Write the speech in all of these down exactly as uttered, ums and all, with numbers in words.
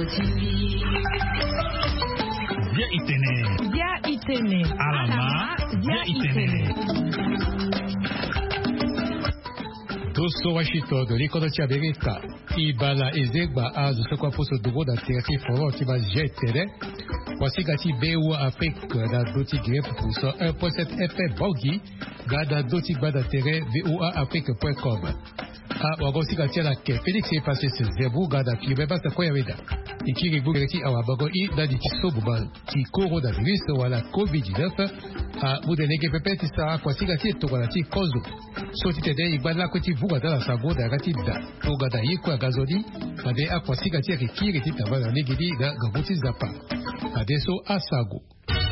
Dia itene. Dia itene. Alama. Dia itene. Dosso Washington de l'Économie America. Ibala Ezegba a de ce qu'on peut se dogo da terre fort qui va jeter. Voici gati B U Afrique da doti grep pour ça un point sept F M Bogi gada doti bada terre V O A Afrique point com. Ah, wagosi gati la ke Félix est passé ce zéro gada qui va pas quoi yaveda. Ikiri bugeti awa bago i da di kisobu ba ki coronavirus wala covid dix-neuf a mudenege pepe ti sa kwa siga ti to kwa ti kozo so ti tede ibala ko ti vuga da sa go da gati da to ga da yiko gazodi ade a kwa siga ti kiri ti tabana negidi da gabuti zapa ade so asago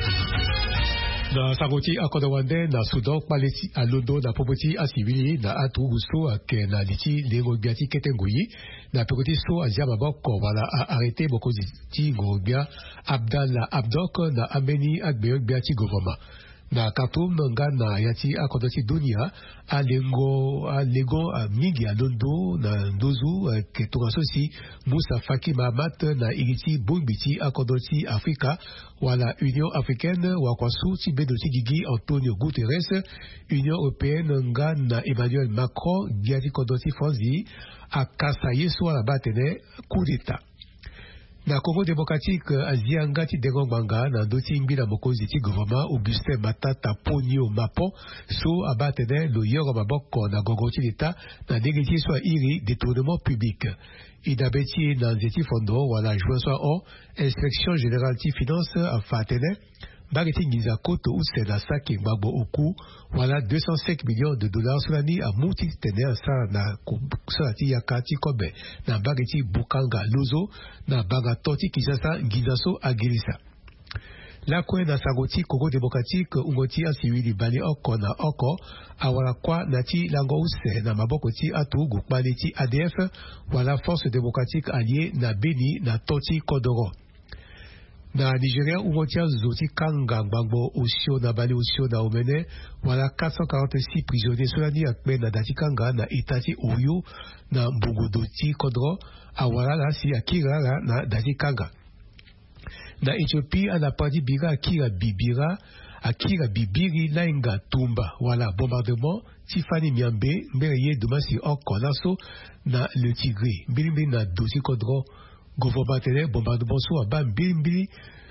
na sagoti akodawande na sudan paleti alodo na popoti asibili na atu gusto ake na liti lengo biati ketengoyi na pekoti so ajaba boko wala a arrêté boko ti ngobia Abdallah Abdok na ameni agbe biati government na Khartoum nga na yati akodoti dunia alengo alego mingi alondo na ndozu ke torasosi Moussa Faki Mahamat na iriti bombiti akodoti Afrika wala Union africaine wa kwasu ti bedoti gigi Antonio Guterres Union européenne nga na Emmanuel Macron biati kodoti Franzi akasa yeso wala batene coup d'état na Congo démocratique Asia ngati dengongbanga na doti ngbila mokonzi ti gouvernement Augustin Matata Ponyo Mapo so abatene lo yoro maboko na gongoti l'état na ndenge so iri détournement public idabeti na nzeti fondo wala juin so o inspection générale ti finance afatene bageti ngiza koto usela saki gbagbo oku wala deux cent cinq millions de dollars sur l'année à mouti tene sa na kusati yakati kobe na bageti bukanga lozo na bagatoti kisasa ngizaso agirisa la kwe na sagoti Congo démocratique ungoti asiwili bali oko na oko awala kwa nati lango use na maboko ti atu gukbali ti A D F wala force démocratique alliée na Beni na toti Kodoro na Nigeria umotia zoti kanga gbangbo osio na bali osio na omene wala quatre cent quarante-six prisonniers solani akme na dati kanga na itati Oyo na mbungodoti Kodro awala la si akira la na dati kanga na Ethiopie anapandi bira akira bibira akira bibiri lainga tumba wala bombardement Tiffany Miambe mbereye domasi oko naso na le Tigre mbili na dosi Kodro gouvernement bombardement so aba mbili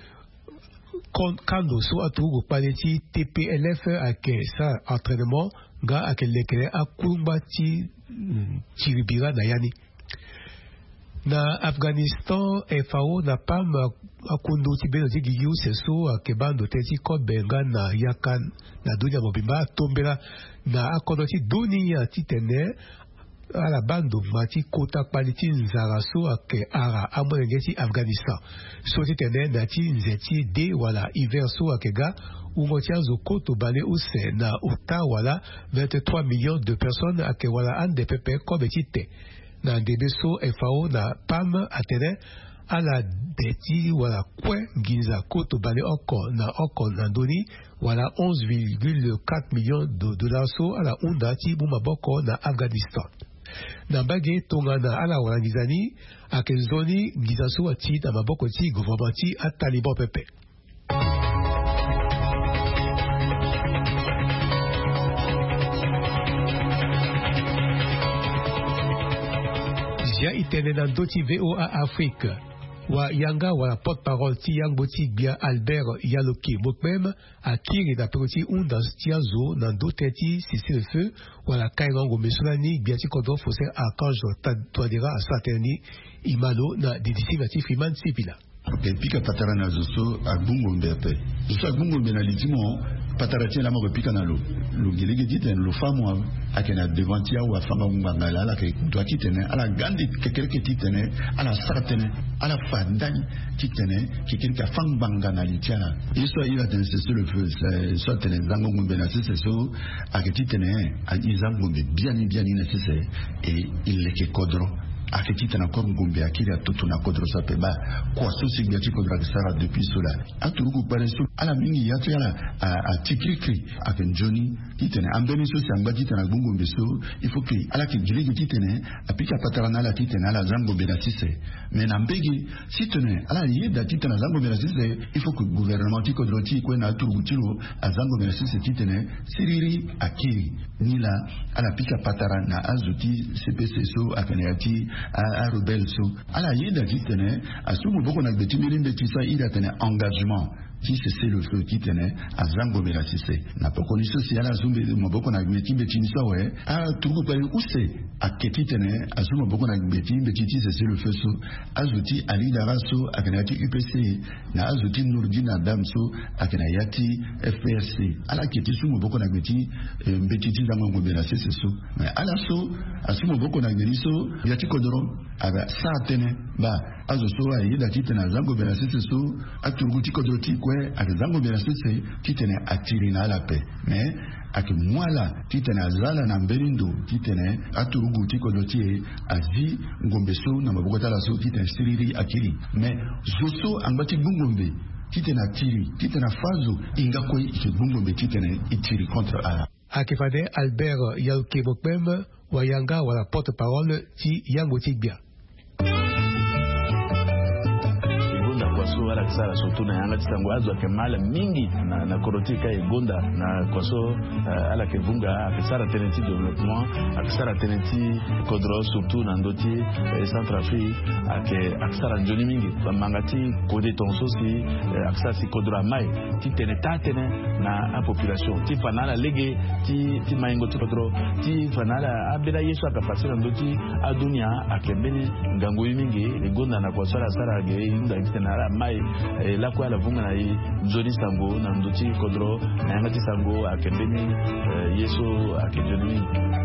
kando so atugo paleti T P L F ake sa entraînement ga ake lekere akumba ti tiribira na yani na Afghanistan F A O na pam akundo ti beno ti gigiu seso ake bando teti ko benga na yakan na dunia mobimba tombela na akodo ti dunia ti tene ala bando mati kota paliti nzaraso ake ara amwenge ti Afghanistan so ti tene na ti nzeti de wala hiver so ake ga ungo ti azo koto bale use na uta wala vingt-trois millions de personnes ake wala ande pepe kobe ti te na ndebe so F A O na pam atene ala deti wala kwe nginza koto bale oko na oko na ndoni wala onze virgule quatre millions de dollars so ala unda ti bumaboko na Afghanistan na bage tonga na ala wala ngizani akezoni ngizaso ati na maboko ti gouvernement ti a Taliban pepe Zia itene na doti V O A Afrique wa yanga wala porte-parole ti yango ti bia Albert Yaloki mokmem akiri na pekoti unda ti azo na dote ti Cécile Feu wala kaingango mesolani bia ti kodro fose Archange Touadéra asateni imalo na didisi na ti Freeman Sipila pika patara na zoso agbungo mbete zoso agbungo mbena lidimo patara tiens la mo pika na lo lo gelege dit en lo famo akena devantia ou afanga ngangala la ke doit titene ala gandi ke quelque titene ala sartene ala fandani titene ke quelque fang banga na litiana iso ila ten c'est le feu c'est soit tene zango mbena c'est so aketitene a izango bien bien bien nécessaire et il le ke kodro akiti na kom gombe akili atutu na kodro sapeba kwa sosi biati kodra sara depuis cela aturugu pareso ala mingi yatu yala a tikrikri aken joni kitene ambeni so samba kitana gungombe so il faut que ala ki giligi kitene apika patarana la kitene ala zango benasise mais na mbegi sitene ala yeda kitana zango benasise il faut que gouvernement ti kodro ti ko na turugu tilo azango benasise kitene siriri akili nila ala pika patarana azuti C P C so akenati a rebelle so ala yeda kitene asumu boko na betimiri mbetisa ida tene engagement qui c'est le feu qui tenait à Zango Belasise na poko liso si ala zumbe maboko na gbeti betini so we a turugo pale use a keti tenait a zumbe maboko na gbeti betiti c'est le feu so azuti ali daraso akenati U P C na azuti Nurdin Adam so akenayati F P R C ala keti su maboko na gbeti betiti Zango Belasise so mais ala so asumo maboko na gbeti so yati kodoro aba sa tene ba azo so a yida kitena Zango Belasise so aturugo ti kodoro ti kwe akizango Belasise kitene atiri na la paix mais akimwala kitene azala na mberindo kitene aturugu tiko dotie azi ngombeso na mabokota la so kitene siriri akiri mais zoso angati gungombe kitene atiri kitene fazo ingakoi ikigungombe kitene itiri contre ala akifade Albert Yalkebopem wayanga wala porte-parole ti yango tibia so ala kisara sotu na yanga tisango azo akemala mingi na na korotika egonda na kwaso uh, ala kevunga akisara tenenti development akisara tenenti kodro surtout na ndoti eh, Centrafrique ake akisara njoni mingi mangati kode tonso si eh, akisara si kodro mai ti tene tatene na a population ti fanala lege ti ti maingo ti kodro ti fanala abela yesu akapasira ndoti adunia akembeni ngango mingi egonda na kwaso ala sara ge inda kitana mai eh, la kwa la vunga na i nzoni sango na ndoti kodro na yangati sango akembeni eh, yeso akejoni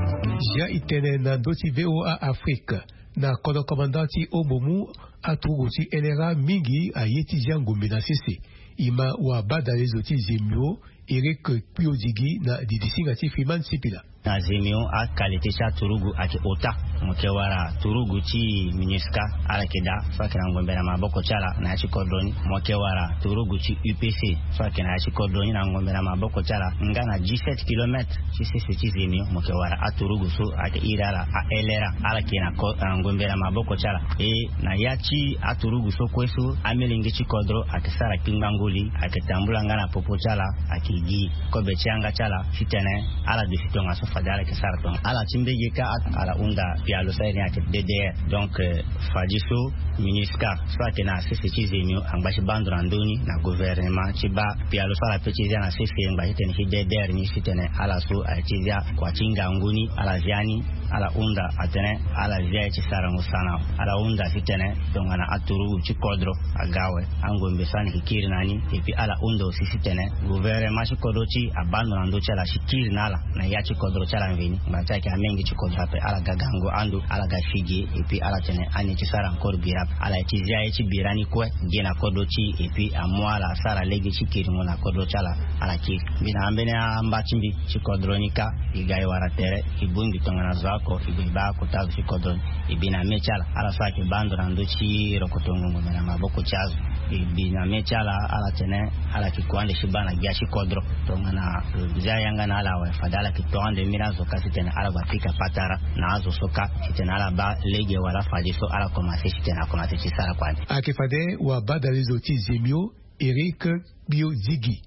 ja itene na ndoti V O A Afrique na kodo komandati obomu atuguti enera mingi ayeti jango menasese ima wa bada lezoti zemio Eric Piodigi na didisingati Fiman Sipila na zemio a kalite cha turugu ake ota mkewara turugu chi minyeska ala keda fakira ngombe na maboko chala na yachi kodoni mkewara turugu chi U P C fakira na yachi kodoni na ngombe na maboko chala ngana dix-sept kilomètres chi sisi chi zemio mkewara a turugu so ake irala a elera ala kena ngombe na maboko chala e na yachi a turugu so kwesu amelingi chi kodro ake sara kimbanguli ake tambula ngana popo chala ake gi kobe changa chala fitene ala disitonga so fadala ke sarton ala timbege ka ala unda pialo sa ni ake dede donc fadiso ministère soit que na sisi chizimio ambashi bandra ndoni na gouvernement chiba pialo sala pechizia na sisi ambashi tena hidede ni sitene ala so achizia kwa chinga nguni ala ziani ala unda atene ala zia chisara musana ala unda sitene donc ana aturu chikodro agawe angombe sani hikiri nani epi ala unda sisi tene gouvernement chikodo chi abandona ndo chala shikiri nala na ya chikodro chala mvini mbacha ki amengi chikodro hape ala gagango andu ala gafigi epi ala tene ani chisara encore birap ala tizia echi birani kwe gena kodo chi epi amwala sara legi chikiri mona kodo chala ala ki bina ambene ambachimbi chikodro nika igai waratere ibungi tongana zako iba ko tagu chikodro ibina mechala ala saki bando ndo chi rokotongo mena maboko chazo ibina mechala ala tene ala kikwande shibana gya chikodro tongana zayanga na ala wa fadala kitonde mirazo kasitena ala bafika patara na azo soka kitena ala ba lege wala fadiso ala komase kitena komase chisara kwani akifade wa badalizo tizimio Eric Biozigi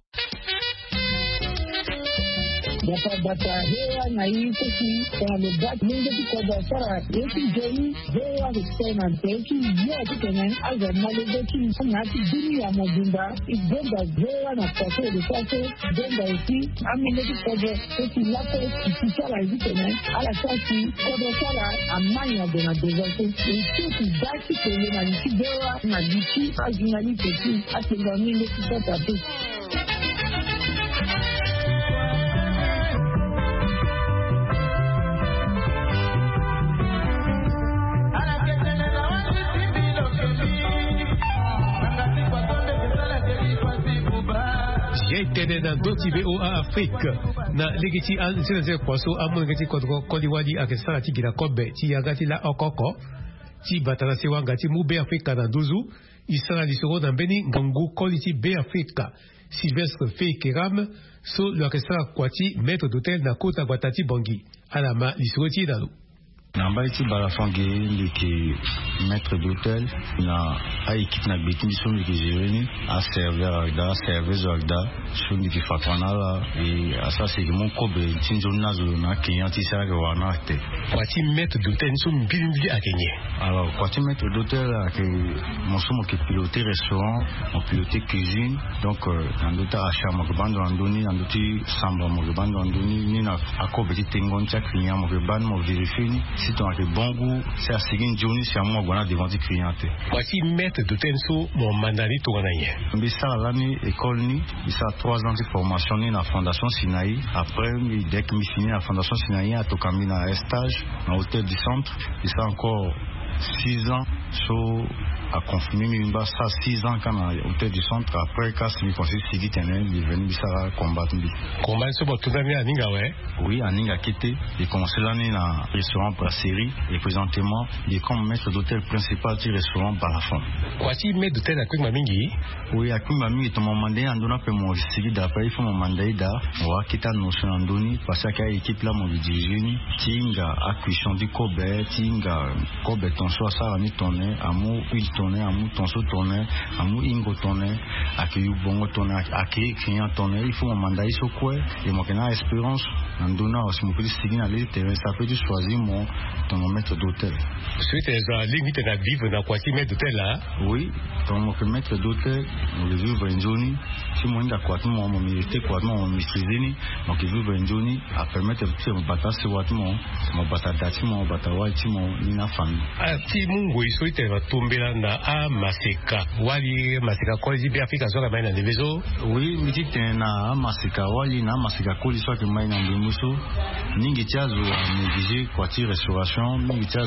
Bata bata hewa na hii kuki kwa lobati mungu tiko basara yeki jeni hewa hukena nteki ya tukene aza malezeki ngati dini ya mobimba igonda hewa na kase lukase gonda iti amine tikoje eti lape kisala hizikene ala kasi kodo sala amanya dena dezase iti daki kwenye na niti hewa na niti ajinali teki atinga mingo tikota tu j'ai été dans d'autres V O A Afrique na legiti an zero kwaso amu ngati kodko kodiwadi akesala tigila kobe ti yagati la okoko ti batala sewa ngati mu be Afrika na duzu isala lisoro na beni ngangu koliti be Afrika Sylvestre Fekeram so lo akesala kwati maître d'hôtel na kota batati bongi alama lisoro ti dalu namba iti balafonge ndiki maître d'hôtel na a équipe na beti biso ndiki gérer a serveur agda serveuse agda so ndiki fatwana la et asa c'est mon kobe tinzo nazo na client isa ga wana te kwati maître d'hôtel so mbili akenye alors kwati maître d'hôtel que mon somo qui piloter restaurant on piloter cuisine donc dans d'autres achats mo bando andoni dans d'autres samba mo bando andoni ni na akobe ti tengon cha client mo bando mo vérifier si tu as bon goût, c'est à seguir une journée, c'est à moi qu'on a devant des clients. Voici maître de tenso mon mandali tournaye. Mais ça l'année école ni, ça trois ans de formation ni la fondation Sinaï. Après dès que je finis la fondation Sinaï, à Tokami na un stage dans l'hôtel du centre, et ça encore six ans so a confirmé mais une ça six ans quand à l'hôtel du centre après quand c'est conseil civil tenel il venu ça combattre combat so bo tournaye à Ninga ouais oui à Ninga quitté et commencé l'année dans restaurant brasserie et présentement il est comme maître d'hôtel principal du restaurant Balafon. Voici maître d'hôtel à Kwima Mingi. Oui à Kwima Mingi ton mandat en donnant pour mon civil d'après il faut mon mandat da on va quitter notion en donner parce que l'équipe là mon dirigeant tinga acquisition du Kobe tinga Kobe ton soit ça ni tourner amour il tourner amour ton so tourner amour ingo tourner accueillir bongo tourner accueillir client tourner il faut mon mandat il faut quoi et moi qui n'a espérance en donnant aussi mon petit signe à l'intérieur ça peut choisir mon ton maître d'hôtel. Suite à limite à vivre dans quoi maître d'hôtel là. Oui ton maître d'hôtel on le vivre en zone si moi il a quoi mon mon milité quoi mon maîtriser ni donc il vivre en zone à permettre de mon bataille c'est what mon mon bataille dati mon bataille white mon ni na famille. Ah ti mungu isoite va tomber là na a maseka wali maseka kwa jibi Afrika zoka maina ndebezo. Oui miti tena maseka wali na maseka kwa soit que maina ndemuso ningi chazo négligé kwa ti restauration ningi chazo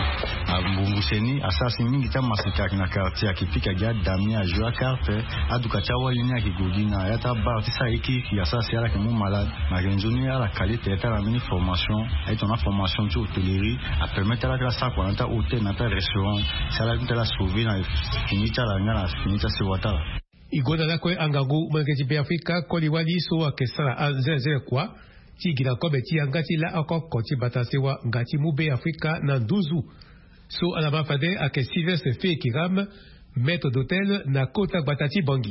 a mbunguseni asasi ningi ta maseka na quartier akipika ga dami a jouer carte aduka cha wali ni akigudina yata ba ti sa eki ki asasi ala ke mon malade na genjoni ala qualité ta la mini formation et ton formation de hôtellerie a permettre à la ça quoi dans hôtel dans restaurant ça la la sauver na finita la ngana finita se wata igoda la ko angagu magati be Afrika ko liwali so akesala azeze kwa tigira ko beti angati la akoko ti batasewa ngati mu be Afrika na nduzu so alaba fade ake Sylvestre Fekeram maître d'hôtel na kota batati bangi.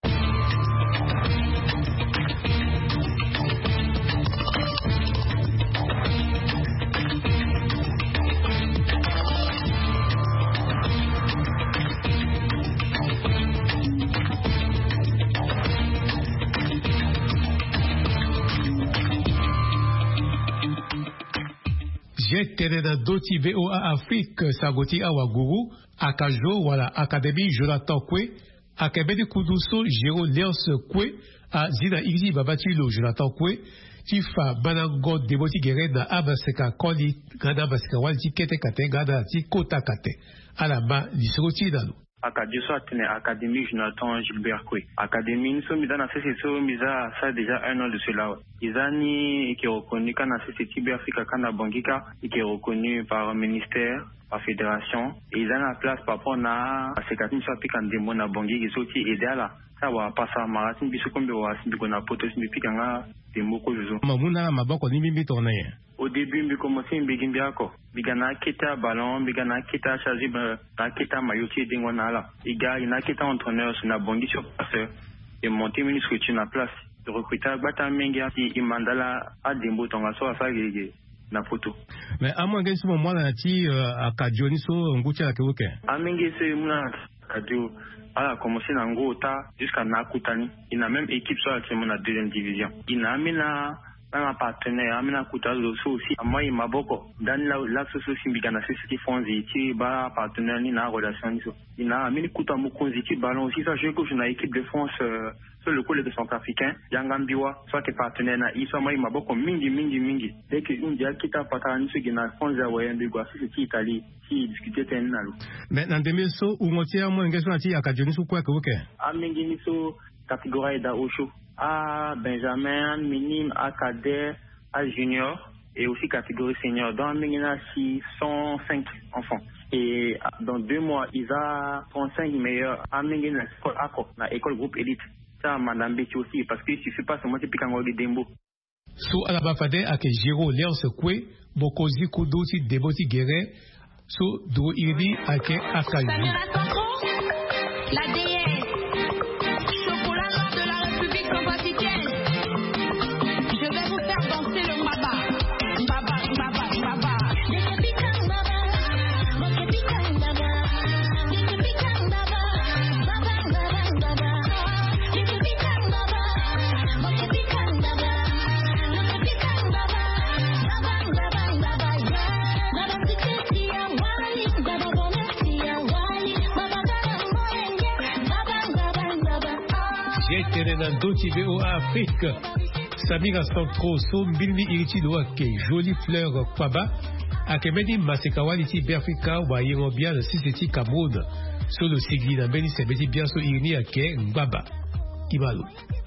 J'étais dans d'autres V O A Afrique, Sagoti Awaguru, Akajo, voilà, Académie Jonathan Kwe, Akabedi Kuduso, Géro Léonce Kwe, à Zina Igzi Babatilo, Jonathan Kwe, Tifa Banango Deboti Gere, na Abaseka Koli, Gada Baseka Walti Kete Kate, Gada Ti Kota Kate, à la main, l'Isroti Dano. Académie Académie Jonathan Gilbert Kwe. Académie nous sommes dans la session mise à ça déjà un an de cela. Ils ont qui est reconnu quand la société Africa quand Bangika et qui est reconnu par le ministère, par fédération et ils ont la place par rapport à ces quatre mille Africains de mon à Bangui qui sont aider là. Ça va pas ça marathon biso comme on a qu'on a potos mipikanga des mots que je Mamuna maboko ni mimi tourner. Au début, je commençais à me dire que bigana kita ballon, bigana kita chargé, na kita mailloti dingona là. Il y a une kita entraîneur sur la bongi sur place et monter une structure na place. Le recruteur bata mengia qui mandala a dembo tonga so afa gege na photo. Mais à moins que ce moment là ti à Kadioni so ngucha la kewoke. A mengi c'est muna Kadio a commencé dans Ngota jusqu'à Nakutani. Il a même équipe sur la deuxième division. Il a amena un partenaire amena kutazo aussi moi il m'a beaucoup dans la l'axe aussi bigana c'est ce qui font ziti ba partenaire ni na relation ni so il a amena kuta mukonzi ti ballon aussi ça je coach na équipe de France euh, sur le côté de centrafricain Yangambiwa soit que partenaire na il soit moi il m'a beaucoup mingi mingi mingi dès que on dit kita patana ni so gina France ya wayembe kwa c'est qui Italie qui discuter tenalo mais dans demi so ou motia mo ngeso na ti akajoni so kwa ke a mingi ni so catégorie da Osho à Benjamin, minime, à cadet, à junior et aussi catégorie senior. Donc, il y a cent cinq enfants. Et dans deux mois, ils ont trente-cinq meilleurs à l'école groupe élite. Ça, Madame Betty aussi, parce qu'il ne suffit pas seulement de piquer des démos. So alabafade ake Jiro Léonce Kwe, Bokozi Kudoti Deboti Guerre, so do iri ake Akaji. La déesse, chocolat noir de la République centrafricaine. Je vais vous faire danser le Mbaba. Mbaba, Mbaba, Mbaba. Dans Dotivé au Afrique, Samira Santro, Sombilmi Iriti Doake, Jolie Fleur Kwaba, Akemedi Masekawaliti Berfika, Wayerobia, le Siseti Cameroun, Solo Sigli, Nambeni Sebeti Biaso Irini Ake, Mbaba, Imalo.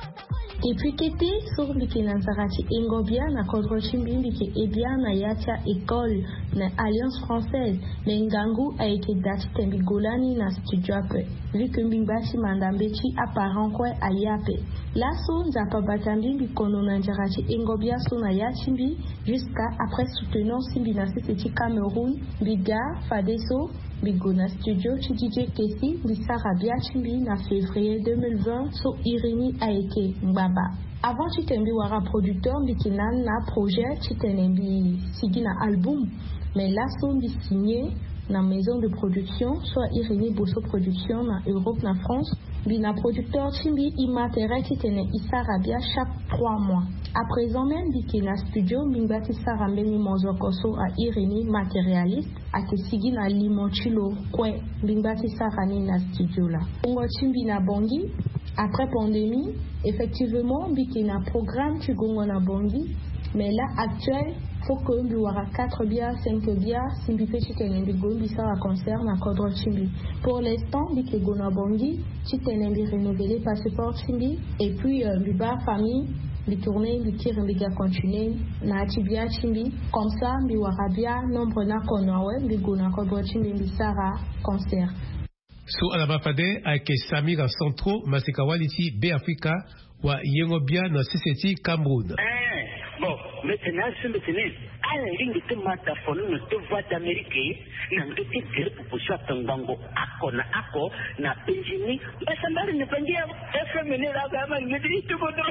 Et puis kete sur biki na zarati engobia na kodro chimbi biki ebia na yatia école na Alliance Française mais ngangu a été dati tembi golani na studio ape vu que mbingbashi mandambechi apparent quoi a yape la so nzapa batambi bikono na zarati engobia so na yachimbi jusqu'à après soutenant simbi na siseti Cameroun biga fadeso Bigona Studio Chidije Kesi Bisarabia Chimbi na février deux mille vingt so Irini Aeke Mbaba. Avant Chitembi Wara producteur Bikinan na projet Chitenembi Sigina album mais là sont bi signé na maison de production soit Irini Bosso Production na Europe na France bina producteur Chimbi Imatere Chitene Isarabia chaque trois mois. À présent même Bikina Studio Mbingati Sarambeni Mozokoso à Irini matérialiste à Kesigi na Limonchilo Kwe Mbingati Sarani na studio là. Ongo Chimbi na Bongi après pandémie effectivement Bikina programme Chugongo na Bongi mais là actuel faut que nous aura quatre bières, cinq bières, simbi petit tenembi gombi ça à concert na kodro chimbi. Pour l'instant, dit que gona bongi, petit tenembi renouvelé passeport chimbi et puis euh, biba famille, bi tourner, bi tire, bi ga continuer na tibia chimbi. Comme ça, bi warabia nombre na konawe, bi gona kodro chimbi bi sara concert. So alabafade ake Samira Santro, Masekawaliti B Africa wa Yengobia na Siseti Cameroun. Bon, maintenant, ce maintenant, à la ligne de mataphone, nous te voix d'Amérique, nous te dire pour pousser à Tangango, Ako, na Ako, na Benjini, mais ça m'a ne pas dire, F M N la gamme, me dit tout bon.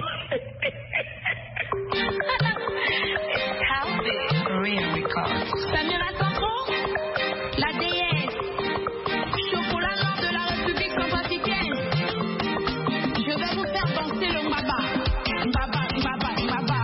How big Korean records. Samira Santro, la déesse, chocolat noir de la République centrafricaine. Je vais vous faire danser le Mbaba. Mbaba, Mbaba, Mbaba.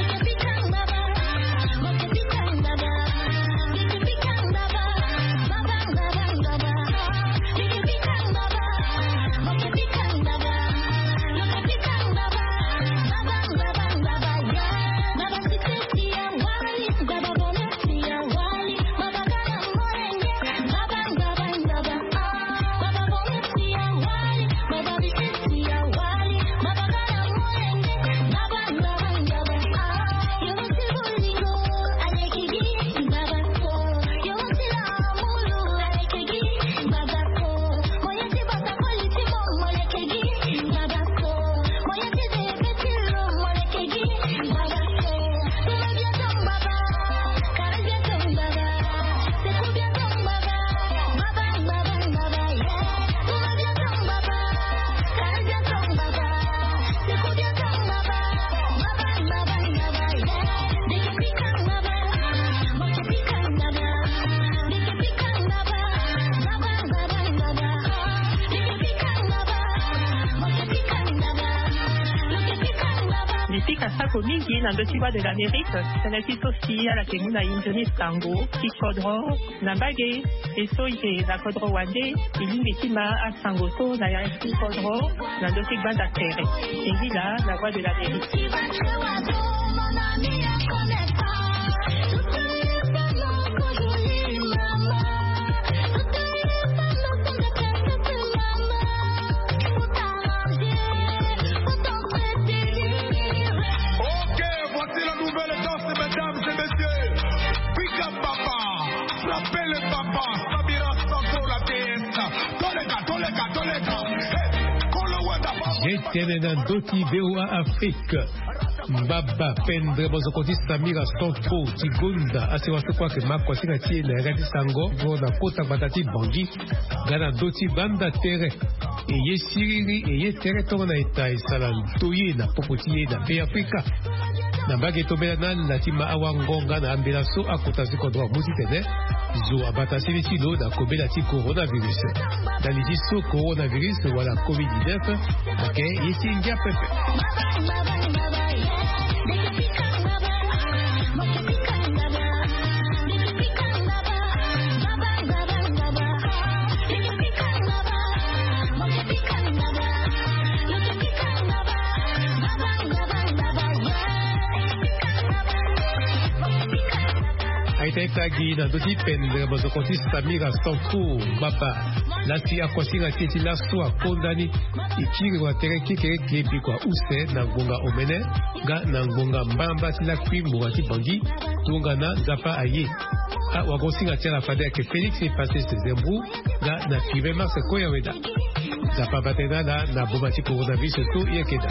mingi na ndotiwa de l'Amérique, sanati sosi ala kemuna injoni tango, kichodro, na bage, eso ite na kodro wande, ilimbi tima a sangoto na ya kichodro, na ndotik banda tere. Engila, la voix de l'Amérique. tene na doti B O A Afrique mbaba pendre bozokoti Samira Centro Tigunda asiwasi kwake makwasika tie na gati sango gona kota batati bangi gana doti banda tere eye siriri eye tere tonga na eta isala toye na popotiye na pe Afrika na bage tobela na latima awangonga na ambela so akota ziko droit musitene zo abatasili chilo na kobela ti coronavirus daliji so coronavirus wala covid dix-neuf ake yesi ingia pepe Aitagi na doti pendre bozokoti Samira Centro baba lati akwasira titi la so akondani ikiri wa tere kikere klebi kwa use na ngonga omene ga na ngonga mbamba tila kwimbo wa tibangi tunga na zapa aye a wakosinga tela fade ke Felix e passé ses zembru ga na kive marse koya weda zapa batena na na bomati coronavirus to yekeda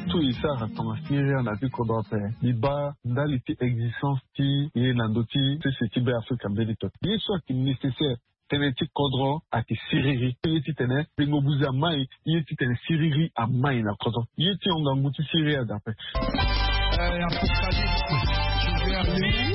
surtout isara tongasiri na vikodo pe liba ndaliti existence ti ye nandoti se se tibe Afrika mbelito yeso ki nécessaire teneti kodro ati siriri yeti tene bingo buza mai yeti tene siriri a mai na kodro yeti onga muti siriri adape euh apocalypse je vais aller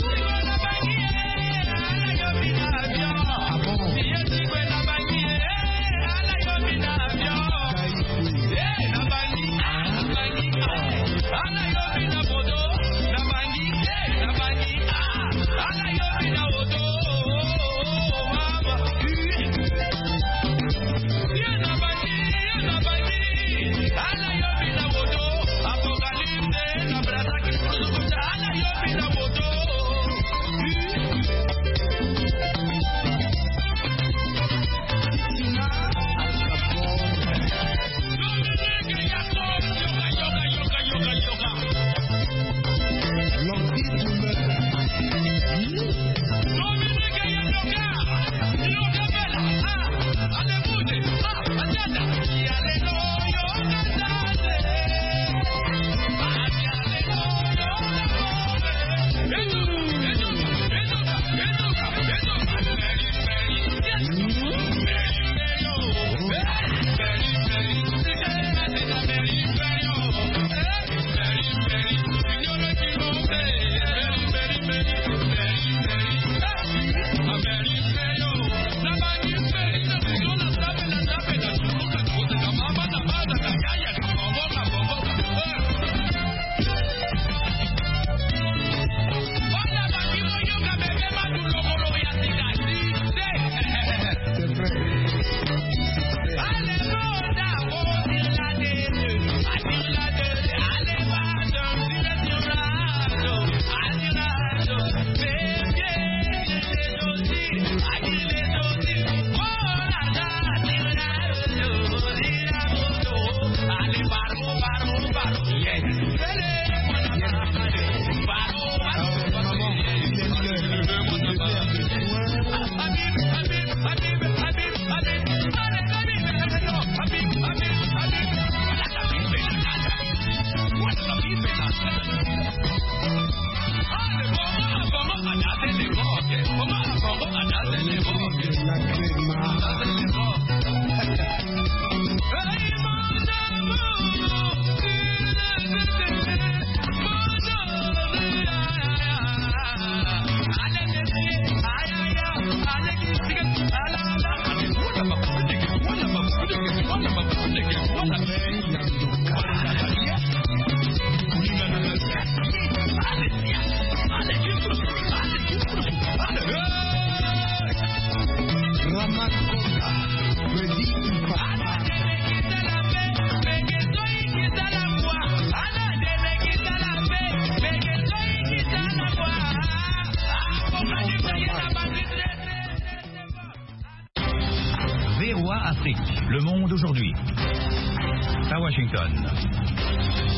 V O A Afrique, le monde aujourd'hui. À Washington.